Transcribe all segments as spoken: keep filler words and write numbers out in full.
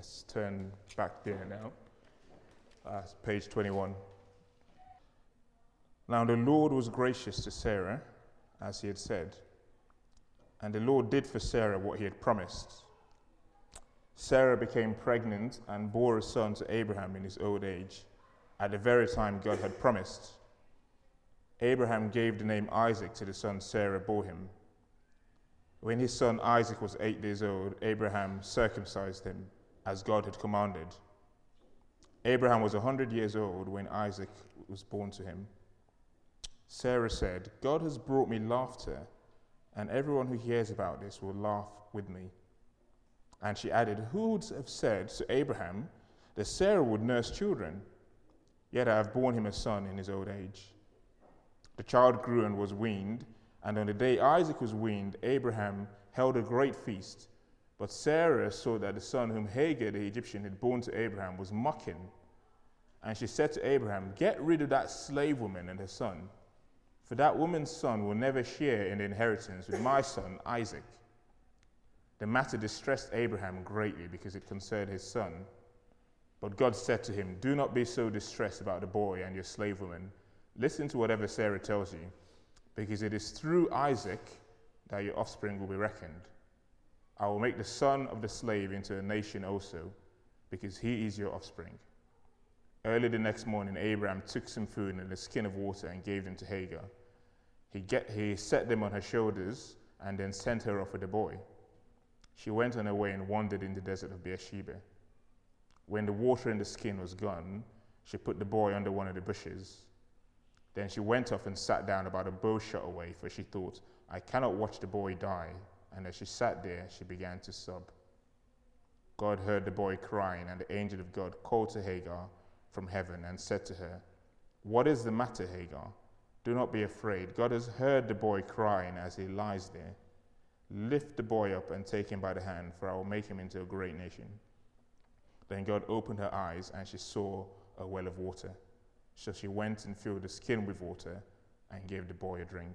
Let's turn back there now. Uh, page twenty-one. Now the Lord was gracious to Sarah, as he had said, and the Lord did for Sarah what he had promised. Sarah became pregnant and bore a son to Abraham in his old age, at the very time God had promised. Abraham gave the name Isaac to the son Sarah bore him. When his son Isaac was eight years old, Abraham circumcised him, as God had commanded. Abraham was a hundred years old when Isaac was born to him. Sarah said, God has brought me laughter, and everyone who hears about this will laugh with me. And she added, who would have said to Abraham that Sarah would nurse children? Yet I have borne him a son in his old age. The child grew and was weaned, and on the day Isaac was weaned, Abraham held a great feast. But Sarah saw that the son whom Hagar the Egyptian had borne to Abraham was mocking. And she said to Abraham, get rid of that slave woman and her son, for that woman's son will never share in the inheritance with my son Isaac. The matter distressed Abraham greatly because it concerned his son. But God said to him, do not be so distressed about the boy and your slave woman. Listen to whatever Sarah tells you, because it is through Isaac that your offspring will be reckoned. I will make the son of the slave into a nation also, because he is your offspring. Early the next morning, Abraham took some food and a skin of water and gave them to Hagar. He, get, he set them on her shoulders and then sent her off with the boy. She went on her way and wandered in the desert of Beersheba. When the water in the skin was gone, she put the boy under one of the bushes. Then she went off and sat down about a bow shot away, for she thought, I cannot watch the boy die. And as she sat there, she began to sob. God heard the boy crying, and the angel of God called to Hagar from heaven and said to her, what is the matter, Hagar? Do not be afraid. God has heard the boy crying as he lies there. Lift the boy up and take him by the hand, for I will make him into a great nation. Then God opened her eyes, and she saw a well of water. So she went and filled the skin with water and gave the boy a drink.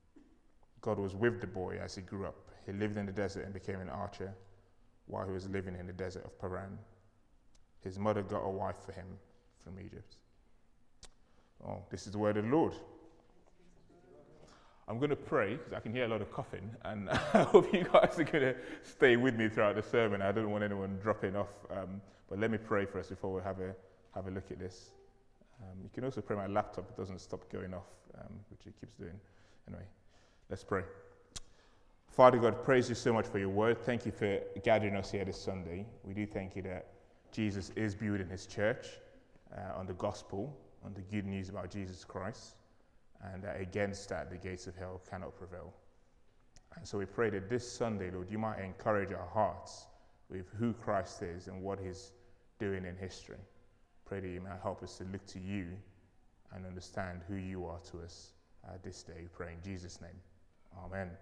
God was with the boy as he grew up. He lived in the desert and became an archer while he was living in the desert of Paran. His mother got a wife for him from Egypt. Oh, this is the word of the Lord. I'm going to pray because I can hear a lot of coughing, and I hope you guys are going to stay with me throughout the sermon. I don't want anyone dropping off, um, but let me pray for us before we have a have a look at this. Um, you can also pray my laptop doesn't stop going off, um, which it keeps doing. Anyway, let's pray. Father God, praise you so much for your word. Thank you for gathering us here this Sunday. We do thank you that Jesus is building his church uh, on the gospel, on the good news about Jesus Christ, and that against that the gates of hell cannot prevail. And so we pray that this Sunday, Lord, you might encourage our hearts with who Christ is and what he's doing in history. Pray that you might help us to look to you and understand who you are to us uh, this day. We pray in Jesus' name. Amen.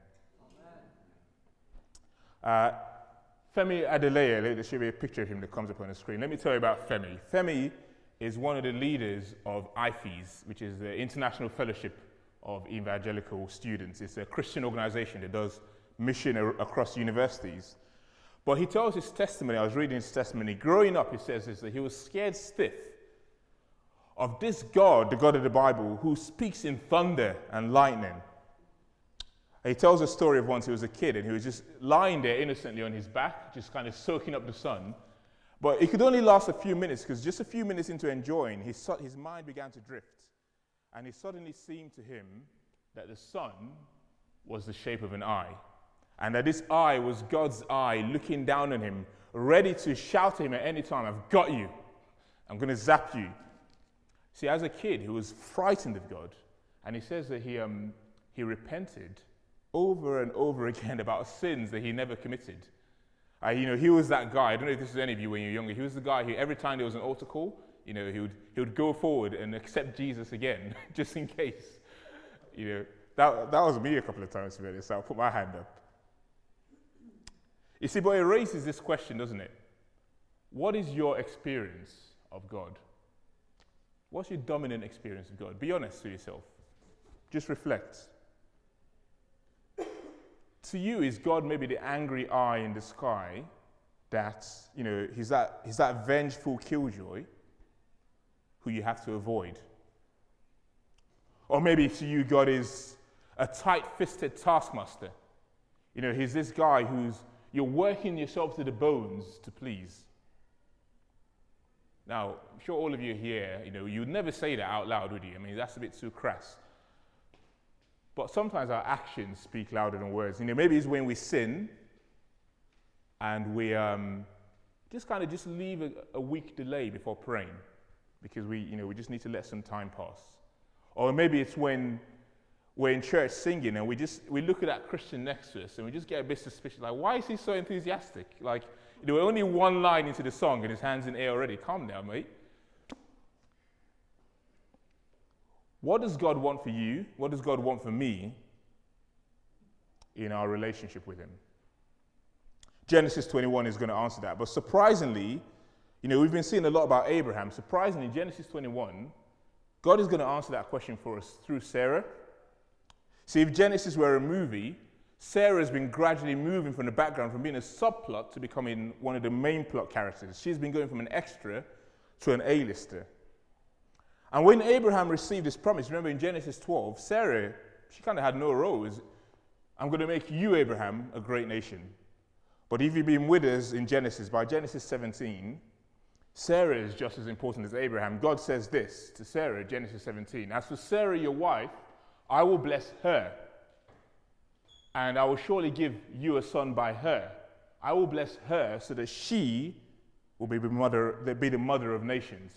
Amen. Uh, Femi Adeleye, there should be a picture of him that comes up on the screen. Let me tell you about Femi. Femi is one of the leaders of I F E S, which is the International Fellowship of Evangelical Students. It's a Christian organization that does mission a- across universities. But he tells his testimony, I was reading his testimony, growing up, he says this, that he was scared stiff of this God, the God of the Bible, who speaks in thunder and lightning. And he tells a story of once he was a kid and he was just lying there innocently on his back, just kind of soaking up the sun. But it could only last a few minutes, because just a few minutes into enjoying, his, his mind began to drift. And it suddenly seemed to him that the sun was the shape of an eye. And that this eye was God's eye looking down on him, ready to shout to him at any time, I've got you. I'm going to zap you. See, as a kid, he was frightened of God. And he says that he, um, he repented over and over again about sins that he never committed. Uh, you know, he was that guy. I don't know if this is any of you when you're younger. He was the guy who every time there was an altar call, you know, he would he would go forward and accept Jesus again, just in case. You know, that that was me a couple of times, to be honest. So I'll put my hand up. You see, but it raises this question, doesn't it? What is your experience of God? What's your dominant experience of God? Be honest with yourself. Just reflect. To you, is God maybe the angry eye in the sky, that, you know, he's that, he's that vengeful killjoy who you have to avoid. Or maybe to you, God is a tight-fisted taskmaster. You know, he's this guy who's, you're working yourself to the bones to please. Now, I'm sure all of you here, you know, you would never say that out loud, would you? I mean, that's a bit too crass. But sometimes our actions speak louder than words. You know, maybe it's when we sin and we um, just kind of just leave a, a week delay before praying because we, you know, we just need to let some time pass. Or maybe it's when we're in church singing and we just, we look at that Christian next to us and we just get a bit suspicious, like, why is he so enthusiastic? Like, you know, we're only one line into the song and his hand's in air already. Calm down, mate. What does God want for you? What does God want for me in our relationship with him? Genesis twenty-one is going to answer that. But surprisingly, you know, we've been seeing a lot about Abraham. Surprisingly, Genesis twenty-one, God is going to answer that question for us through Sarah. See, if Genesis were a movie, Sarah has been gradually moving from the background, from being a subplot to becoming one of the main plot characters. She's been going from an extra to an A-lister. And when Abraham received this promise, remember in Genesis twelve, Sarah, she kind of had no role. It was, I'm going to make you, Abraham, a great nation. But if you've been with us in Genesis, by Genesis seventeen, Sarah is just as important as Abraham. God says this to Sarah, Genesis seventeen, as for Sarah, your wife, I will bless her, and I will surely give you a son by her. I will bless her so that she will be the mother, be the mother of nations.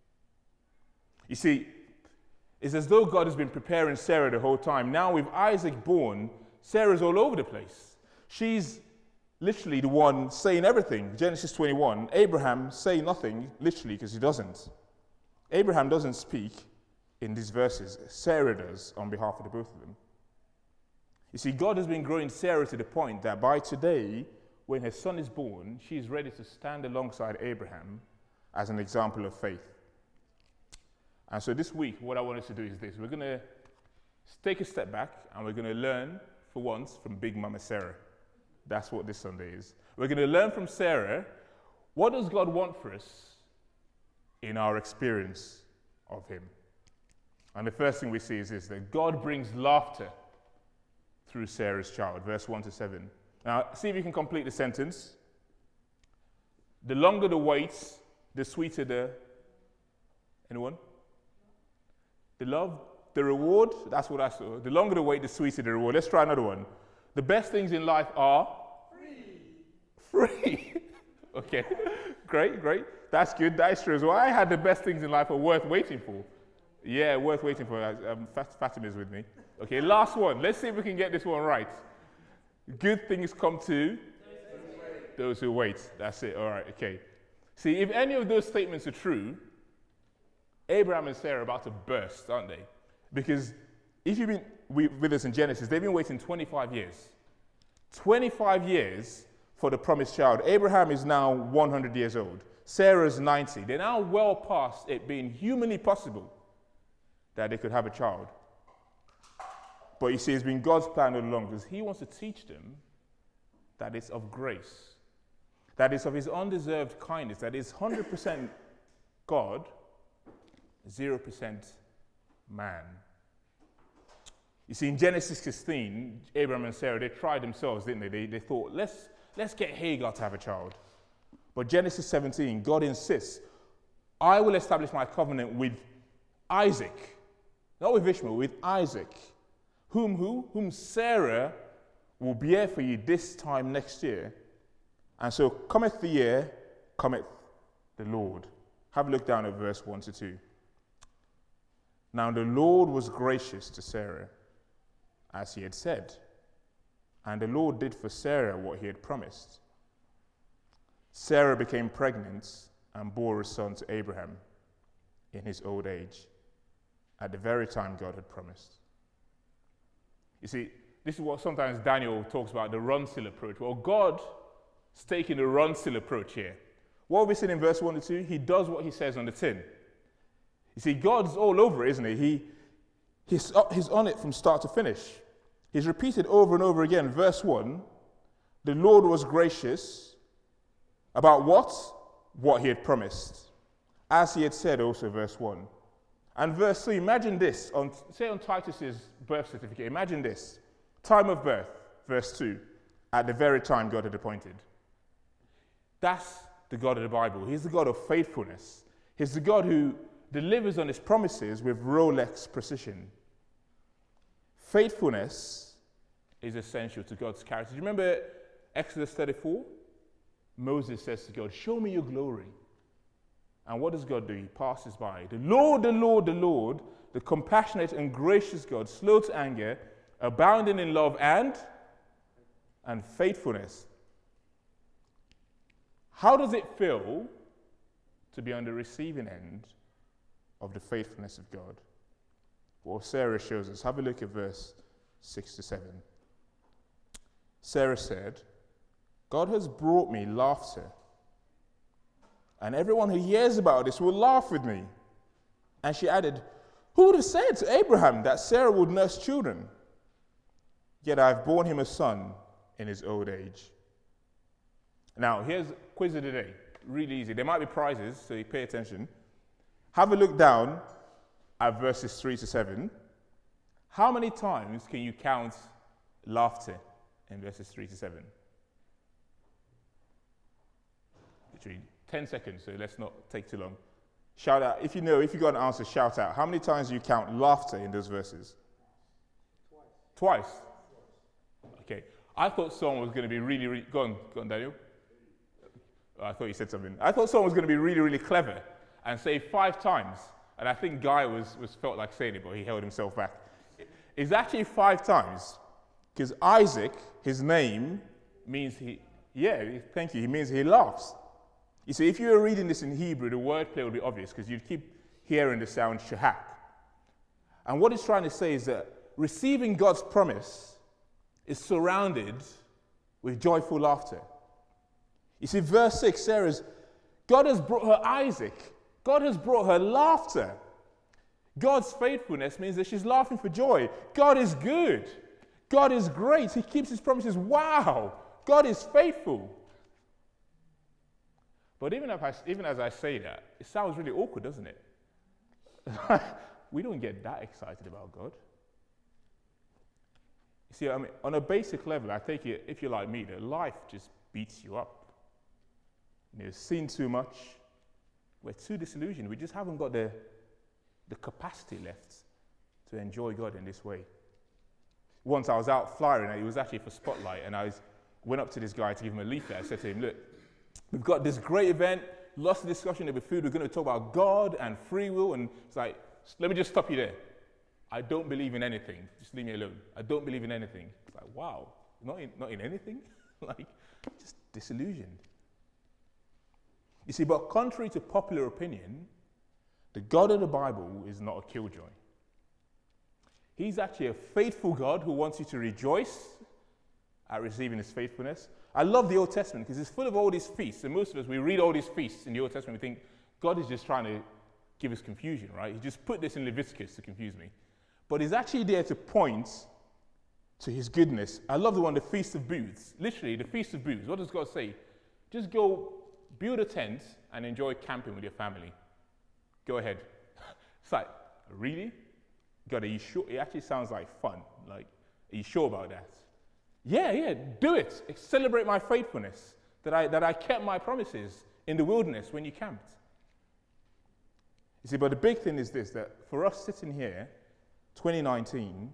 You see, it's as though God has been preparing Sarah the whole time. Now with Isaac born, Sarah's all over the place. She's literally the one saying everything. Genesis twenty-one, Abraham say nothing, literally, because he doesn't. Abraham doesn't speak in these verses. Sarah does on behalf of the both of them. You see, God has been growing Sarah to the point that by today, when her son is born, she is ready to stand alongside Abraham as an example of faith. And so this week, what I want us to do is this. We're going to take a step back and we're going to learn, for once, from Big Mama Sarah. That's what this Sunday is. We're going to learn from Sarah, what does God want for us in our experience of him? And the first thing we see is this, that God brings laughter through Sarah's child, verse one to seven. Now, see if you can complete the sentence. The longer the wait, the sweeter the... Anyone? The love, the reward, that's what I saw. The longer the wait, the sweeter the reward. Let's try another one. The best things in life are? Free. Free. Okay, great, great. That's good, that is true as well. I had the best things in life are worth waiting for. Yeah, worth waiting for. Um, Fatima's with me. Okay, last one. Let's see if we can get this one right. Good things come to those who wait. That's it, all right, okay. See, if any of those statements are true, Abraham and Sarah are about to burst, aren't they? Because if you've been with us in Genesis, they've been waiting twenty-five years. twenty-five years for the promised child. Abraham is now one hundred years old. Sarah's ninety. They're now well past it being humanly possible that they could have a child. But you see, it's been God's plan all along because he wants to teach them that it's of grace, that it's of his undeserved kindness, that it's one hundred percent God, zero percent man. You see, in Genesis sixteen, Abraham and Sarah, they tried themselves, didn't they? They, they thought, let's, let's get Hagar to have a child. But Genesis seventeen, God insists, I will establish my covenant with Isaac, not with Ishmael, with Isaac, whom who? Whom Sarah will bear for you this time next year. And so cometh the year, cometh the Lord. Have a look down at verse one to two. Now the Lord was gracious to Sarah, as he had said, and the Lord did for Sarah what he had promised. Sarah became pregnant and bore a son to Abraham in his old age, at the very time God had promised. You see, this is what sometimes Daniel talks about, the run-still approach. Well, God's taking the run-still approach here. What have we seen in verse one to two? He does what he says on the tin. You see, God's all over it, isn't he? he he's, he's on it from start to finish. He's repeated over and over again. Verse one, the Lord was gracious. About what? What he had promised. As he had said also, verse one. And verse three, imagine this, on, say on Titus's birth certificate, imagine this. Time of birth, verse two, at the very time God had appointed. That's the God of the Bible. He's the God of faithfulness. He's the God who delivers on his promises with Rolex precision. Faithfulness is essential to God's character. Do you remember Exodus thirty-four? Moses says to God, show me your glory. And what does God do? He passes by. The Lord, the Lord, the Lord, the compassionate and gracious God, slow to anger, abounding in love and, and faithfulness. How does it feel to be on the receiving end of the faithfulness of God? Well, Sarah shows us. Have a look at verse six to seven. Sarah said, God has brought me laughter, and everyone who hears about this will laugh with me. And she added, who would have said to Abraham that Sarah would nurse children? Yet I have borne him a son in his old age. Now, here's quiz of the day. Really easy. There might be prizes, so you pay attention. Have a look down at verses three to seven. How many times can you count laughter in verses three to seven? Literally ten seconds, so let's not take too long. Shout out. If you know, if you got an answer, shout out. How many times do you count laughter in those verses? Twice. Twice? Okay. I thought someone was going to be really, really... Go on, go on, Daniel. I thought you said something. I thought someone was going to be really, really clever and say five times. And I think Guy was, was felt like saying it, but he held himself back. It's actually five times. Because Isaac, his name, means he... Yeah, thank you. He means he laughs. You see, if you were reading this in Hebrew, the wordplay would be obvious because you'd keep hearing the sound shahak. And what it's trying to say is that receiving God's promise is surrounded with joyful laughter. You see, verse six, Sarah's, God has brought her Isaac. God has brought her laughter. God's faithfulness means that she's laughing for joy. God is good. God is great. He keeps his promises. Wow, God is faithful. But even, if I, even as I say that, it sounds really awkward, doesn't it? We don't get that excited about God. You see, I mean, on a basic level, I take it, if you're like me, that life just beats you up. You've seen too much. We're too disillusioned. We just haven't got the, the capacity left to enjoy God in this way. Once I was out flying, and it was actually for Spotlight, and I was, went up to this guy to give him a leaflet. I said to him, look, we've got this great event, lots of discussion over food. We're going to talk about God and free will. And it's like, let me just stop you there. I don't believe in anything. Just leave me alone. I don't believe in anything. It's like, wow, not in, not in anything? Like, just disillusioned. You see, but contrary to popular opinion, the God of the Bible is not a killjoy. He's actually a faithful God who wants you to rejoice at receiving his faithfulness. I love the Old Testament because it's full of all these feasts. And most of us, we read all these feasts in the Old Testament, we think God is just trying to give us confusion, right? He just put this in Leviticus to confuse me. But he's actually there to point to his goodness. I love the one, the Feast of Booths. Literally, the Feast of Booths. What does God say? Just go build a tent and enjoy camping with your family. Go ahead. It's like, really? God, are you sure? It actually sounds like fun. Like, are you sure about that? Yeah, yeah, do it. Celebrate my faithfulness, that I, that I kept my promises in the wilderness when you camped. You see, but the big thing is this, that for us sitting here, twenty nineteen,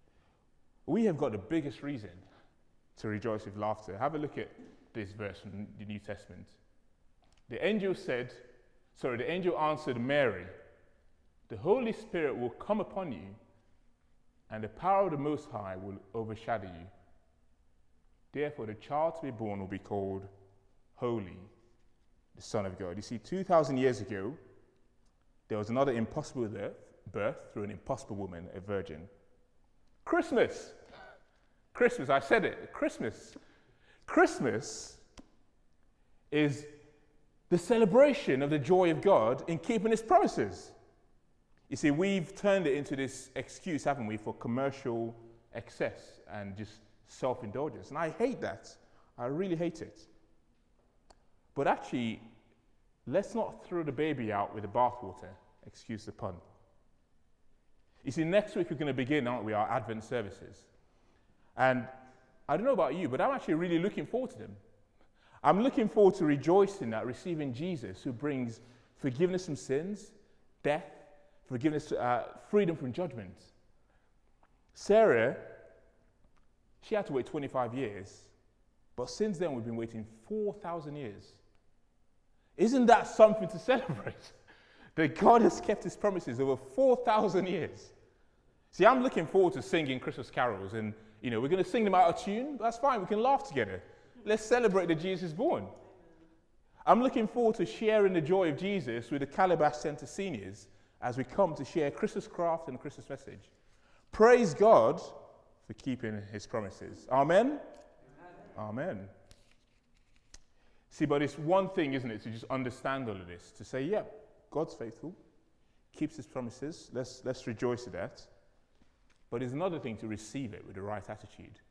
we have got the biggest reason to rejoice with laughter. Have a look at this verse from the New Testament. The angel said, sorry, the angel answered Mary, the Holy Spirit will come upon you, and the power of the Most High will overshadow you. Therefore, the child to be born will be called Holy, the Son of God. You see, two thousand years ago, there was another impossible birth, birth through an impossible woman, a virgin. Christmas. Christmas, I said it, Christmas. Christmas is the celebration of the joy of God in keeping his promises. You see, we've turned it into this excuse, haven't we, for commercial excess and just self-indulgence. And I hate that. I really hate it. But actually, let's not throw the baby out with the bathwater, excuse the pun. You see, next week we're going to begin, aren't we, our Advent services. And I don't know about you, but I'm actually really looking forward to them. I'm looking forward to rejoicing at receiving Jesus, who brings forgiveness from sins, death, forgiveness, uh, freedom from judgment. Sarah, she had to wait twenty-five years, but since then we've been waiting four thousand years. Isn't that something to celebrate? That God has kept his promises over four thousand years. See, I'm looking forward to singing Christmas carols, and, you know, we're going to sing them out of tune. That's fine, we can laugh together. Let's celebrate that Jesus is born. I'm looking forward to sharing the joy of Jesus with the Calabash Centre seniors as we come to share Christmas craft and Christmas message. Praise God for keeping his promises. Amen? Amen. Amen. See, but it's one thing, isn't it, to just understand all of this, to say, yeah, God's faithful, keeps his promises, let's, let's rejoice at that. But it's another thing to receive it with the right attitude,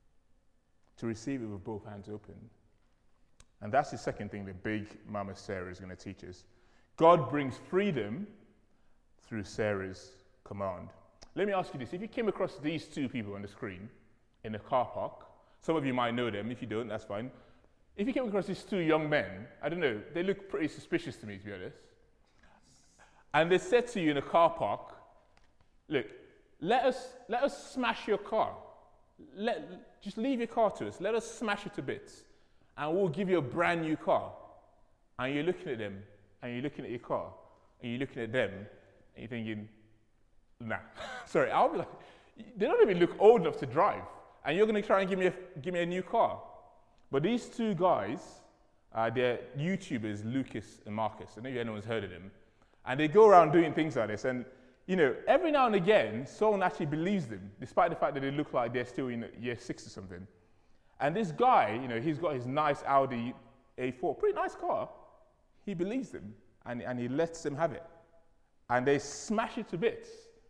to receive it with both hands open. And that's the second thing that big Mama Sarah is going to teach us. God brings freedom through Sarah's command. Let me ask you this. If you came across these two people on the screen in the car park, some of you might know them. If you don't, that's fine. If you came across these two young men, I don't know, they look pretty suspicious to me, to be honest. And they said to you in a car park, look, let us, let us smash your car. Let, just leave your car to us. Let us smash it to bits. And we'll give you a brand new car. And you're looking at them, and you're looking at your car, and you're looking at them, and you're thinking, nah. Sorry, I'll be like, they don't even look old enough to drive. And you're going to try and give me a, give me a new car. But these two guys, uh, they're YouTubers, Lucas and Marcus. I don't know if anyone's heard of them. And they go around doing things like this. And, you know, every now and again, someone actually believes them, despite the fact that they look like they're still in year six or something. And this guy, you know, he's got his nice Audi A four, pretty nice car. He believes them, and, and he lets them have it. And they smash it to bits.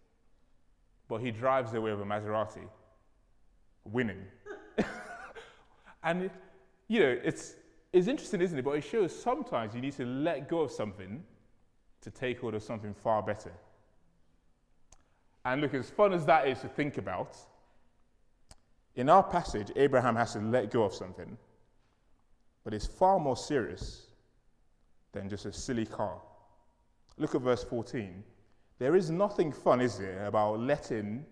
But he drives away with a Maserati, winning. And, you know, it's, it's interesting, isn't it? But it shows sometimes you need to let go of something to take hold of something far better. And look, as fun as that is to think about, in our passage, Abraham has to let go of something, but it's far more serious than just a silly car. Look at verse fourteen. There is nothing fun, is there, about letting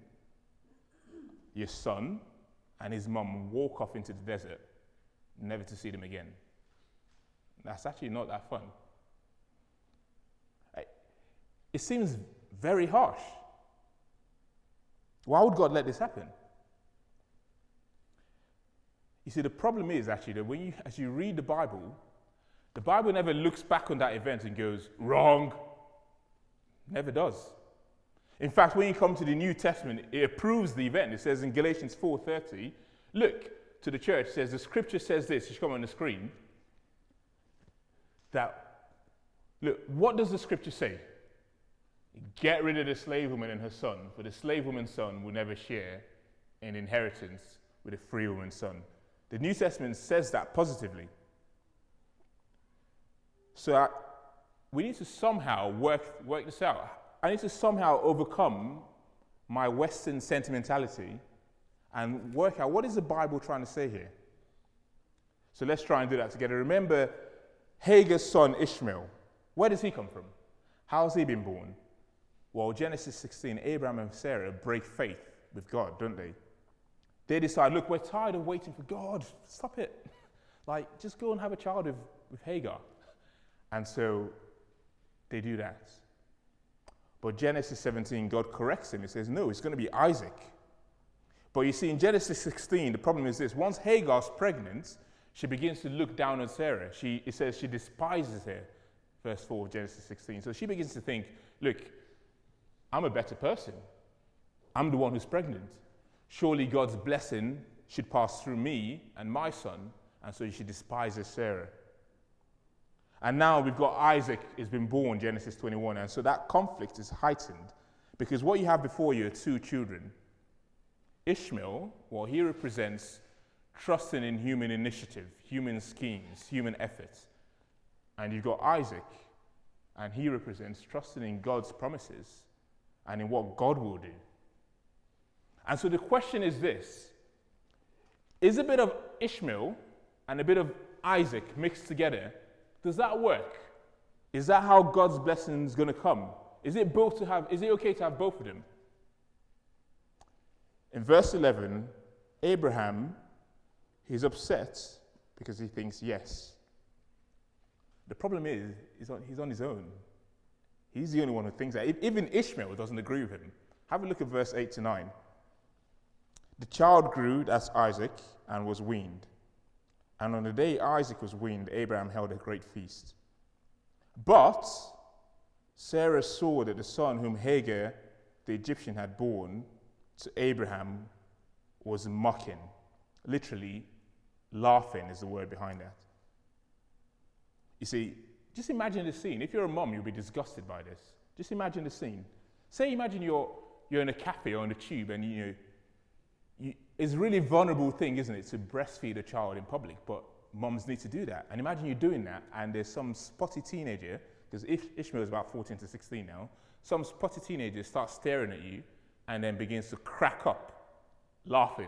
your son and his mum walk off into the desert, never to see them again. That's actually not that fun. It seems very harsh. Why would God let this happen? You see, the problem is actually that when you, as you read the Bible, the Bible never looks back on that event and goes, wrong. Never does. In fact, when you come to the New Testament, it approves the event. It says in Galatians four thirty, look to the church, it says, the scripture says this, it should come on the screen, that, look, what does the scripture say? Get rid of the slave woman and her son, for the slave woman's son will never share an inheritance with the free woman's son. The New Testament says that positively. So I, we need to somehow work, work this out. I need to somehow overcome my Western sentimentality and work out what is the Bible trying to say here. So let's try and do that together. Remember Hagar's son Ishmael. Where does he come from? How has he been born? Well, Genesis sixteen, Abraham and Sarah break faith with God, don't they? They decide, look, we're tired of waiting for God. Stop it. Like, just go and have a child with, with Hagar. And so they do that. But Genesis seventeen, God corrects him. He says, no, it's going to be Isaac. But you see, in Genesis sixteen, the problem is this. Once Hagar's pregnant, she begins to look down on Sarah. She, it says she despises her, verse four of Genesis sixteen. So she begins to think, look, I'm a better person. I'm the one who's pregnant. Surely God's blessing should pass through me and my son, and so she despises Sarah. And now we've got Isaac has been born, Genesis twenty-one, and so that conflict is heightened because what you have before you are two children. Ishmael, well, he represents trusting in human initiative, human schemes, human efforts. And you've got Isaac, and he represents trusting in God's promises and in what God will do. And so the question is this: is a bit of Ishmael and a bit of Isaac mixed together, does that work? Is that how God's blessing is going to come? Is it both to have, is it okay to have both of them? In verse eleven, Abraham, he's upset because he thinks yes. The problem is, he's on, he's on his own. He's the only one who thinks that. Even Ishmael doesn't agree with him. Have a look at verse eight to nine. The child grew, that's Isaac, and was weaned. And on the day Isaac was weaned, Abraham held a great feast. But Sarah saw that the son whom Hagar, the Egyptian, had borne to Abraham was mocking. Literally, laughing is the word behind that. You see, just imagine the scene. If you're a mom, you'll be disgusted by this. Just imagine the scene. Say, imagine you're you're in a cafe or on a tube, and you know, you, it's a really vulnerable thing, isn't it, to breastfeed a child in public? But moms need to do that. And imagine you're doing that, and there's some spotty teenager, because Ishmael is about fourteen to sixteen now. Some spotty teenager starts staring at you, and then begins to crack up, laughing.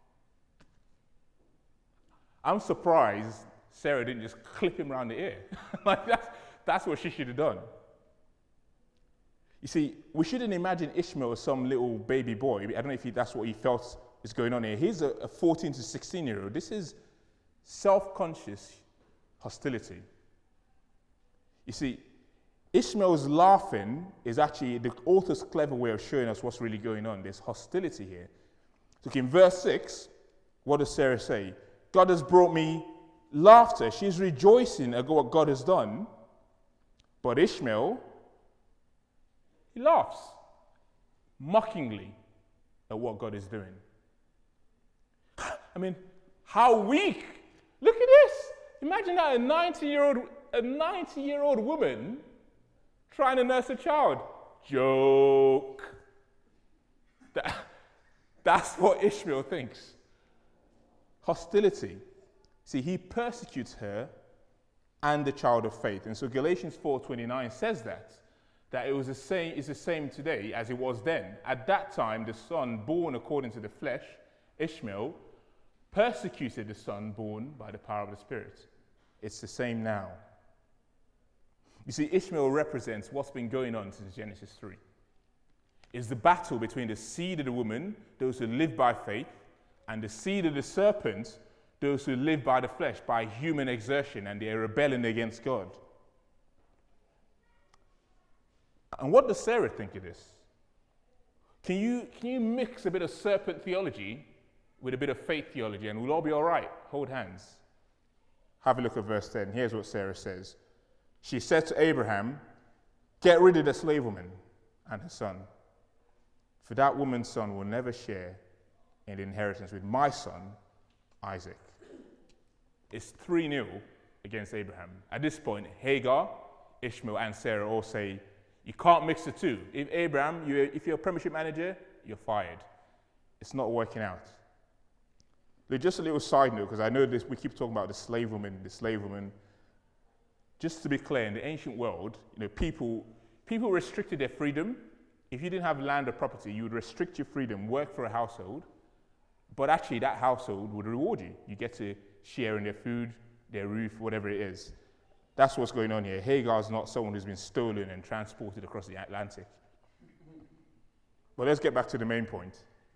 I'm surprised Sarah didn't just clip him around the ear. Like that's, that's what she should have done. You see, we shouldn't imagine Ishmael as some little baby boy. I don't know if he, that's what he felt is going on here. He's a, a fourteen to sixteen year old. This is self-conscious hostility. You see, Ishmael's laughing is actually the author's clever way of showing us what's really going on. There's hostility here. So in verse six, what does Sarah say? God has brought me laughter. She's rejoicing at what God has done. But Ishmael, he laughs mockingly at what God is doing. I mean, how weak. Look at this. Imagine that a ninety-year-old, a ninety-year-old woman trying to nurse a child. Joke. That, that's what Ishmael thinks. Hostility. See, he persecutes her and the child of faith. And so Galatians four twenty-nine says that, that it was the same, it's the same today as it was then. At that time, the son born according to the flesh, Ishmael, persecuted the son born by the power of the Spirit. It's the same now. You see, Ishmael represents what's been going on since Genesis three. It's the battle between the seed of the woman, those who live by faith, and the seed of the serpent, those who live by the flesh, by human exertion, and they are rebelling against God. And what does Sarah think of this? Can you, can you mix a bit of serpent theology with a bit of faith theology, and we'll all be all right? Hold hands. Have a look at verse ten. Here's what Sarah says. She said to Abraham, "Get rid of the slave woman and her son, for that woman's son will never share in the inheritance with my son, Isaac." It's three nil against Abraham. At this point, Hagar, Ishmael, and Sarah all say, you can't mix the two. If Abraham, you, if you're a premiership manager, you're fired. It's not working out. But just a little side note, because I know this, we keep talking about the slave woman, the slave woman. Just to be clear, in the ancient world, you know, people, people restricted their freedom. If you didn't have land or property, you would restrict your freedom, work for a household, but actually that household would reward you. You get to share in their food, their roof, whatever it is. That's what's going on here. Hagar's not someone who's been stolen and transported across the Atlantic. But let's get back to the main point.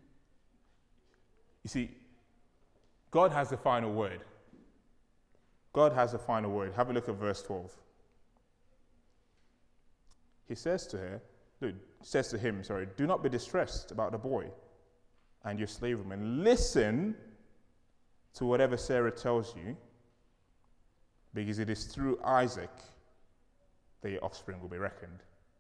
You see, God has the final word. God has the final word. Have a look at verse twelve. He says to her, look, says to him, sorry, "Do not be distressed about the boy and your slave woman. Listen to whatever Sarah tells you, because it is through Isaac that your offspring will be reckoned."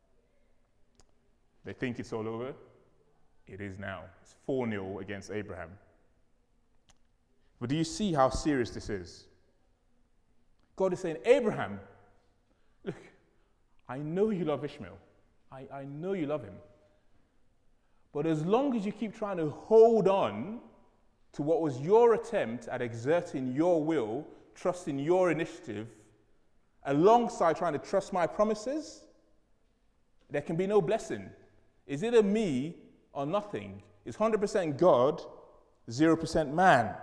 They think it's all over. It is now. It's four nil against Abraham. But do you see how serious this is? God is saying, Abraham, look, I know you love Ishmael. I, I know you love him. But as long as you keep trying to hold on to what was your attempt at exerting your will, trusting your initiative, alongside trying to trust my promises, there can be no blessing. It's either me or nothing. It's one hundred percent God, zero percent man.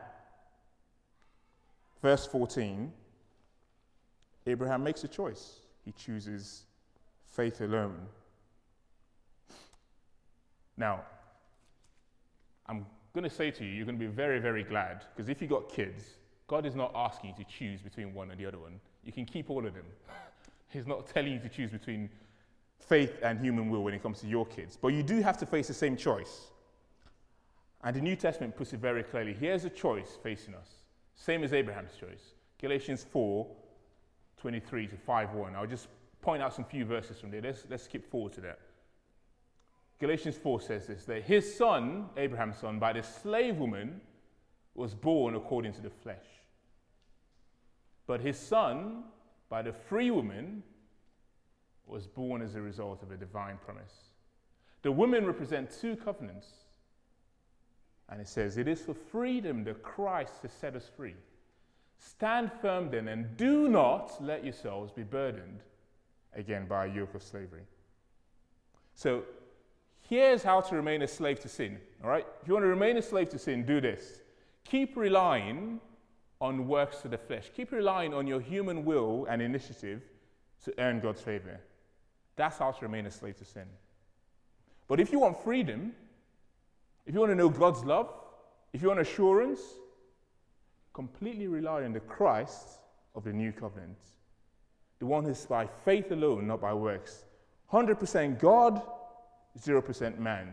Verse fourteen, Abraham makes a choice. He chooses faith alone. Now, I'm going to say to you, you're going to be very, very glad, because if you've got kids, God is not asking you to choose between one and the other one. You can keep all of them. He's not telling you to choose between faith and human will when it comes to your kids. But you do have to face the same choice. And the New Testament puts it very clearly. Here's a choice facing us, same as Abraham's choice. Galatians four, twenty-three to five one. I'll just point out some few verses from there. Let's, let's skip forward to that. Galatians four says this, that his son, Abraham's son, by the slave woman, was born according to the flesh. But his son, by the free woman, was born as a result of a divine promise. The women represent two covenants. And it says, it is for freedom that Christ has set us free. Stand firm then, and do not let yourselves be burdened again by a yoke of slavery. So, here's how to remain a slave to sin, all right? If you want to remain a slave to sin, do this. Keep relying on works of the flesh. Keep relying on your human will and initiative to earn God's favor. That's how to remain a slave to sin. But if you want freedom, if you want to know God's love, if you want assurance, completely rely on the Christ of the new covenant. The one who's by faith alone, not by works. one hundred percent God, zero percent man.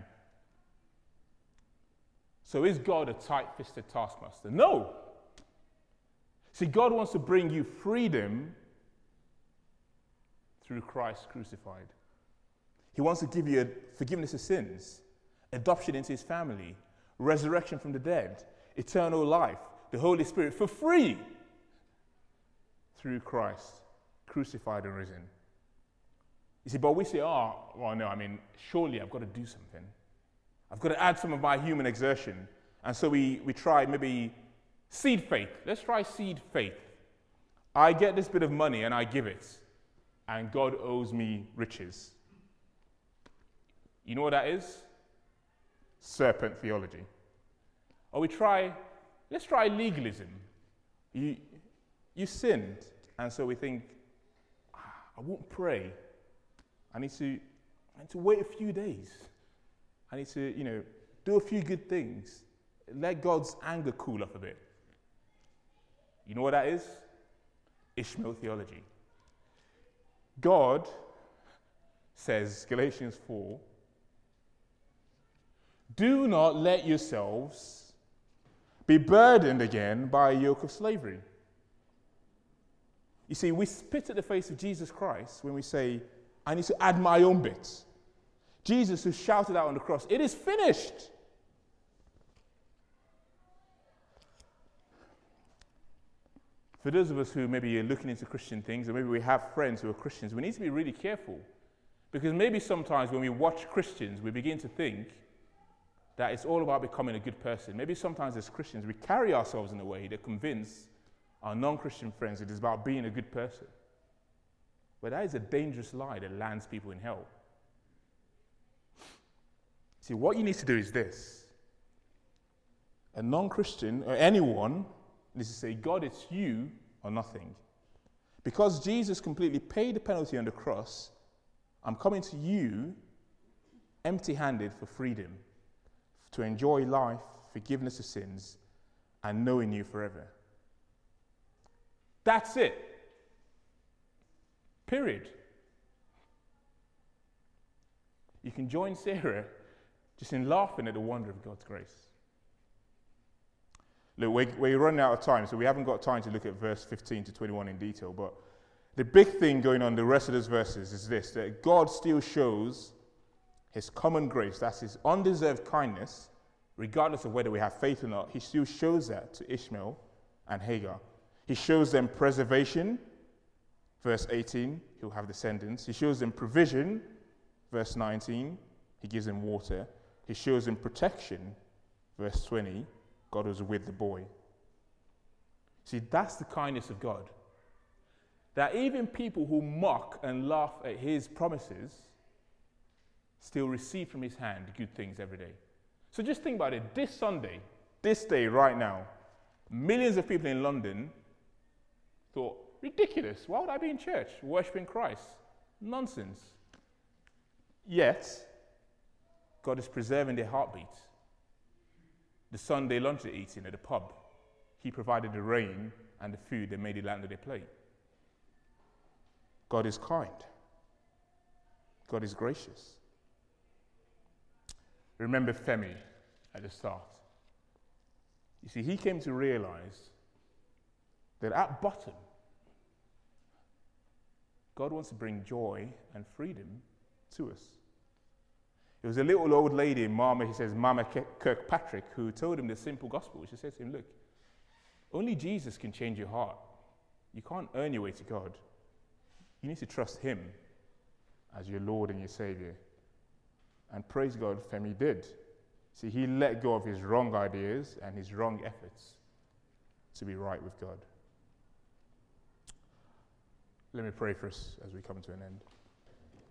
So is God a tight-fisted taskmaster? No. See, God wants to bring you freedom through Christ crucified. He wants to give you a forgiveness of sins, adoption into his family, resurrection from the dead, eternal life, the Holy Spirit for free through Christ crucified and risen. You see, but we say, oh, well, no, I mean, surely I've got to do something. I've got to add some of my human exertion. And so we, we try maybe seed faith. Let's try seed faith. I get this bit of money and I give it, and God owes me riches. You know what that is? Serpent theology. Or we try, let's try legalism. You, you sinned, and so we think, ah, I won't pray. I need to, I need to wait a few days. I need to, you know, do a few good things. Let God's anger cool off a bit. You know what that is? Ishmael theology. God says, Galatians four, do not let yourselves be burdened again by a yoke of slavery. You see, we spit at the face of Jesus Christ when we say, I need to add my own bits. Jesus, who shouted out on the cross, it is finished. For those of us who maybe are looking into Christian things, or maybe we have friends who are Christians, we need to be really careful. Because maybe sometimes when we watch Christians, we begin to think that it's all about becoming a good person. Maybe sometimes as Christians, we carry ourselves in a way that convince our non-Christian friends it is about being a good person. But that is a dangerous lie that lands people in hell. See, what you need to do is this. A non-Christian, or anyone, needs to say, God, it's you or nothing. Because Jesus completely paid the penalty on the cross, I'm coming to you empty-handed for freedom, to enjoy life, forgiveness of sins, and knowing you forever. That's it. Period. You can join Sarah just in laughing at the wonder of God's grace. Look, we're, we're running out of time, so we haven't got time to look at verse fifteen to twenty-one in detail, but the big thing going on in the rest of those verses is this, that God still shows his common grace, that's his undeserved kindness, regardless of whether we have faith or not. He still shows that to Ishmael and Hagar. He shows them preservation, verse eighteen, he'll have descendants. He shows them provision, verse nineteen, he gives them water. He shows them protection, verse twenty, God was with the boy. See, that's the kindness of God. that even people who mock and laugh at his promises still receive from his hand good things every day. So just think about it. This Sunday, this day right now, millions of people in London thought, ridiculous, why would I be in church worshipping Christ? Nonsense. Yet, God is preserving their heartbeats. The Sunday lunch they're eating at the pub, he provided the rain and the food that made it land on their plate. God is kind. God is gracious. Remember Femi at the start. You see, he came to realize that at bottom, God wants to bring joy and freedom to us. It was a little old lady, Mama, he says, Mama Kirkpatrick, who told him the simple gospel. She said to him, look, only Jesus can change your heart. You can't earn your way to God. You need to trust him as your Lord and your Savior. And praise God, Femi did. See, he let go of his wrong ideas and his wrong efforts to be right with God. Let me pray for us as we come to an end.